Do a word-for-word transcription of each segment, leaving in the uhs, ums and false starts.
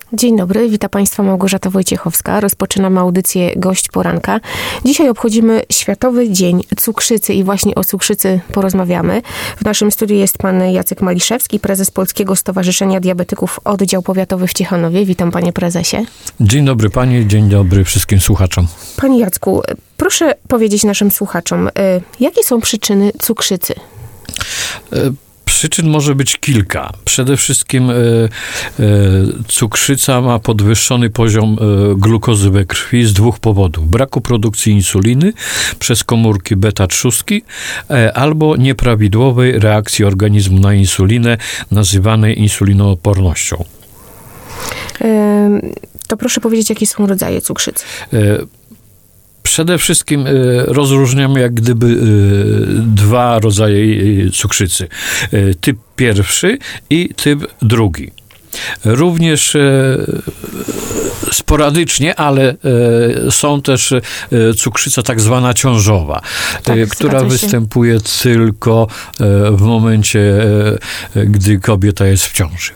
Dzień dobry, witam Państwa Małgorzata Wojciechowska. Rozpoczynamy audycję Gość Poranka. Dzisiaj obchodzimy Światowy Dzień Cukrzycy i właśnie o cukrzycy porozmawiamy. W naszym studiu jest pan Jacek Maliszewski, prezes Polskiego Stowarzyszenia Diabetyków, oddział powiatowy w Ciechanowie. Witam, panie prezesie. Dzień dobry pani, dzień dobry wszystkim słuchaczom. Panie Jacku, proszę powiedzieć naszym słuchaczom, jakie są przyczyny cukrzycy? Przyczyn może być kilka. Przede wszystkim e, e, cukrzyca ma podwyższony poziom e, glukozy we krwi z dwóch powodów. Braku produkcji insuliny przez komórki beta trzy e, albo nieprawidłowej reakcji organizmu na insulinę, nazywanej insulinoopornością. E, to proszę powiedzieć, jakie są rodzaje cukrzycy? E, Przede wszystkim rozróżniamy jak gdyby dwa rodzaje cukrzycy. Typ pierwszy i typ drugi. Również sporadycznie, ale są też cukrzyca tak zwana ciążowa, tak, która występuje tylko w momencie, gdy kobieta jest w ciąży.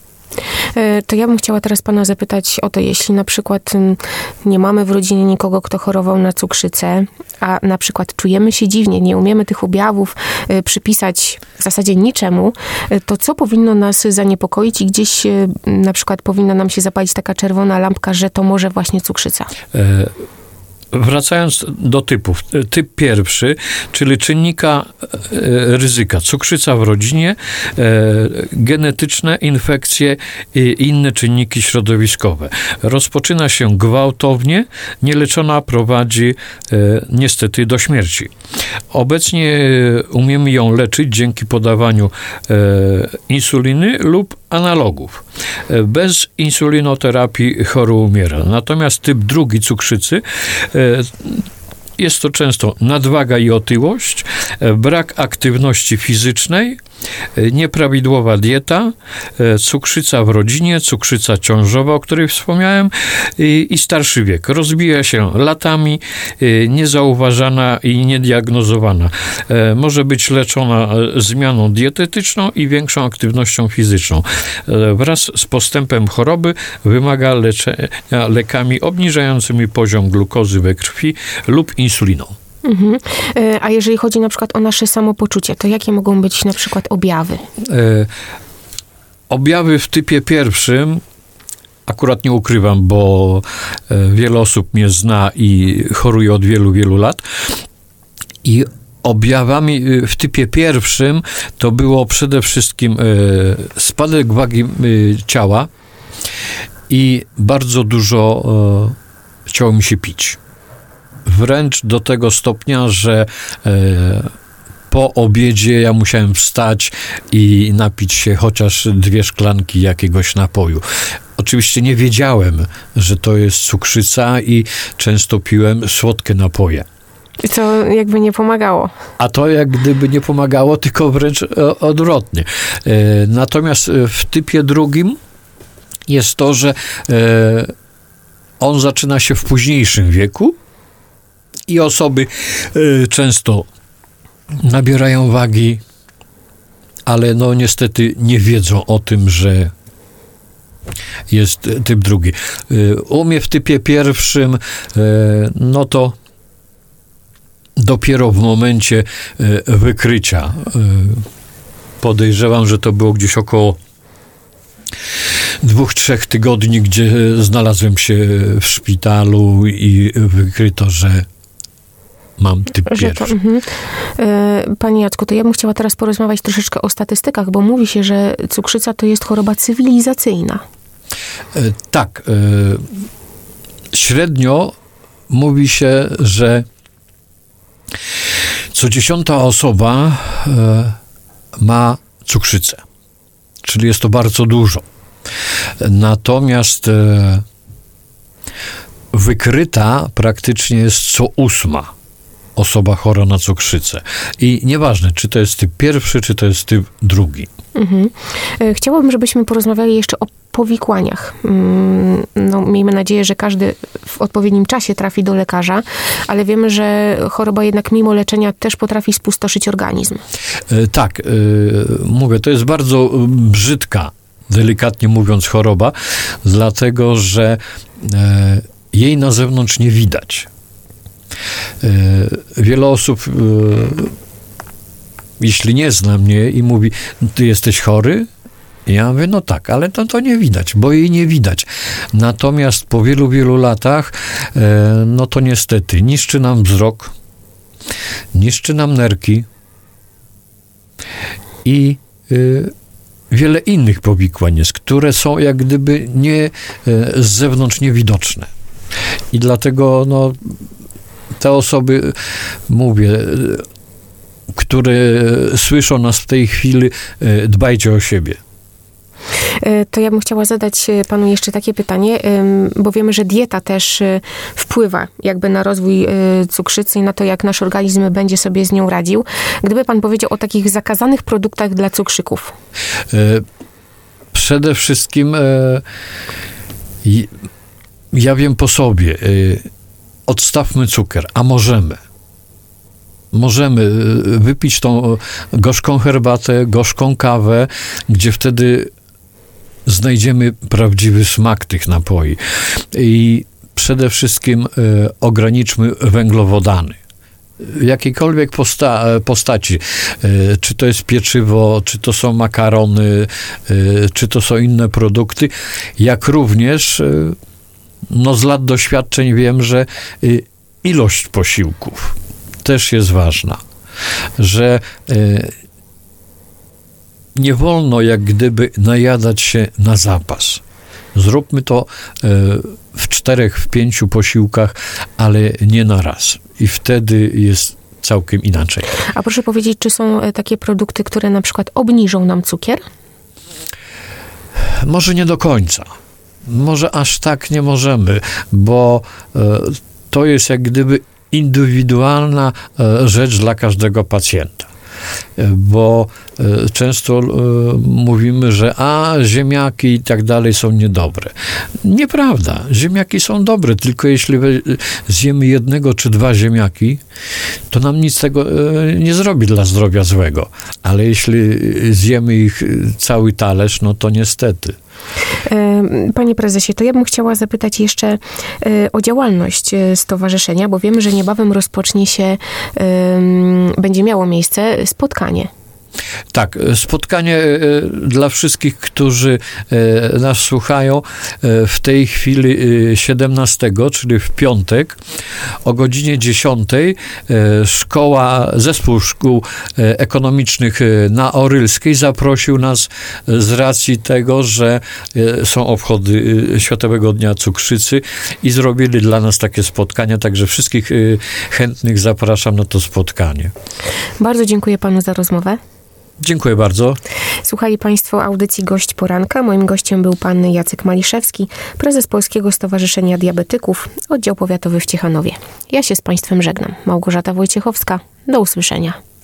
To ja bym chciała teraz pana zapytać o to, jeśli na przykład nie mamy w rodzinie nikogo, kto chorował na cukrzycę, a na przykład czujemy się dziwnie, nie umiemy tych objawów przypisać w zasadzie niczemu, to co powinno nas zaniepokoić i gdzieś na przykład powinna nam się zapalić taka czerwona lampka, że to może właśnie cukrzyca? E- Wracając do typów. Typ pierwszy, czyli czynnika ryzyka. Cukrzyca w rodzinie, genetyczne infekcje i inne czynniki środowiskowe. Rozpoczyna się gwałtownie, nieleczona prowadzi niestety do śmierci. Obecnie umiemy ją leczyć dzięki podawaniu insuliny lub analogów. Bez insulinoterapii chory umiera. Natomiast typ drugi cukrzycy jest to często nadwaga i otyłość, brak aktywności fizycznej, nieprawidłowa dieta, cukrzyca w rodzinie, cukrzyca ciążowa, o której wspomniałem, i, i starszy wiek. Rozwija się latami, niezauważana i niediagnozowana. Może być leczona zmianą dietetyczną i większą aktywnością fizyczną. Wraz z postępem choroby wymaga leczenia lekami obniżającymi poziom glukozy we krwi lub insuliną. Mhm. A jeżeli chodzi na przykład o nasze samopoczucie, to jakie mogą być na przykład objawy? E, objawy w typie pierwszym, akurat nie ukrywam, bo wiele osób mnie zna i choruje od wielu, wielu lat. I objawami w typie pierwszym to było przede wszystkim e, spadek wagi e, ciała i bardzo dużo e, chciało mi się pić. Wręcz do tego stopnia, że e, po obiedzie ja musiałem wstać i napić się chociaż dwie szklanki jakiegoś napoju. Oczywiście nie wiedziałem, że to jest cukrzyca i często piłem słodkie napoje. Co jakby nie pomagało. A to jak gdyby nie pomagało, tylko wręcz odwrotnie. E, natomiast w typie drugim jest to, że e, on zaczyna się w późniejszym wieku, i osoby y, często nabierają wagi, ale no niestety nie wiedzą o tym, że jest typ drugi. Y, u mnie w typie pierwszym, y, no to dopiero w momencie y, wykrycia, y, podejrzewam, że to było gdzieś około dwóch, trzech tygodni, gdzie znalazłem się w szpitalu i wykryto, że mam typ że pierwszy. To, mhm. Panie Jacku, to ja bym chciała teraz porozmawiać troszeczkę o statystykach, bo mówi się, że cukrzyca to jest choroba cywilizacyjna. Tak. Średnio mówi się, że co dziesiąta osoba ma cukrzycę. Czyli jest to bardzo dużo. Natomiast wykryta praktycznie jest co ósma osoba chora na cukrzycę. I nieważne, czy to jest typ pierwszy, czy to jest typ drugi. Mhm. Chciałabym, żebyśmy porozmawiali jeszcze o powikłaniach. No, miejmy nadzieję, że każdy w odpowiednim czasie trafi do lekarza, ale wiemy, że choroba jednak mimo leczenia też potrafi spustoszyć organizm. Tak, mówię, to jest bardzo brzydka delikatnie mówiąc choroba, dlatego że e, jej na zewnątrz nie widać. E, wiele osób, e, jeśli nie zna mnie i mówi, ty jesteś chory? Ja mówię, no tak, ale to, to nie widać, bo jej nie widać. Natomiast po wielu, wielu latach, e, no to niestety niszczy nam wzrok, niszczy nam nerki i e, wiele innych powikłań jest, które są jak gdyby nie e, z zewnątrz niewidoczne. I dlatego no, te osoby, mówię, które słyszą nas w tej chwili, e, dbajcie o siebie. To ja bym chciała zadać panu jeszcze takie pytanie, bo wiemy, że dieta też wpływa jakby na rozwój cukrzycy i na to, jak nasz organizm będzie sobie z nią radził. Gdyby pan powiedział o takich zakazanych produktach dla cukrzyków. Przede wszystkim ja wiem po sobie, odstawmy cukier, a możemy. Możemy wypić tą gorzką herbatę, gorzką kawę, gdzie wtedy znajdziemy prawdziwy smak tych napoi. I przede wszystkim e, ograniczmy węglowodany. W jakiejkolwiek posta- postaci. E, czy to jest pieczywo, czy to są makarony, e, czy to są inne produkty. Jak również, e, no z lat doświadczeń wiem, że e, ilość posiłków też jest ważna. Że e, nie wolno jak gdyby najadać się na zapas. Zróbmy to w czterech, w pięciu posiłkach, ale nie na raz. I wtedy jest całkiem inaczej. A proszę powiedzieć, czy są takie produkty, które na przykład obniżą nam cukier? Może nie do końca. Może aż tak nie możemy, bo to jest jak gdyby indywidualna rzecz dla każdego pacjenta. Bo często mówimy, że a, ziemniaki i tak dalej są niedobre. Nieprawda. Ziemniaki są dobre, tylko jeśli zjemy jednego czy dwa ziemniaki, to nam nic tego nie zrobi dla zdrowia złego. Ale jeśli zjemy ich cały talerz, no to niestety. Panie prezesie, to ja bym chciała zapytać jeszcze o działalność stowarzyszenia, bo wiemy, że niebawem rozpocznie się, będzie miało miejsce spotkanie. Tak, spotkanie dla wszystkich, którzy nas słuchają, w tej chwili siedemnastego, czyli w piątek, o godzinie dziesiątej, szkoła, zespół szkół ekonomicznych na Orylskiej zaprosił nas z racji tego, że są obchody Światowego Dnia Cukrzycy i zrobili dla nas takie spotkania, także wszystkich chętnych zapraszam na to spotkanie. Bardzo dziękuję panu za rozmowę. Dziękuję bardzo. Słuchali państwo audycji Gość Poranka. Moim gościem był pan Jacek Maliszewski, prezes Polskiego Stowarzyszenia Diabetyków, oddział powiatowy w Ciechanowie. Ja się z państwem żegnam. Małgorzata Wojciechowska. Do usłyszenia.